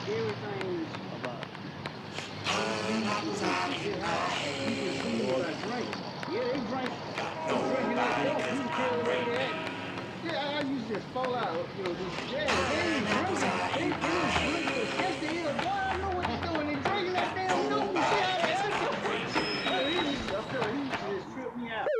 Everything's about get high. You can see if I drink. Yeah, they drink. They drinking that dope. You can tell where they at. Yeah, I used to just fall out. You know, just yeah, they ain't drinking. They don't drink it. Yes, they is. Boy, I know what they're doing. They drinking that damn dope. You see how they act? Yeah, he used to just trip me out.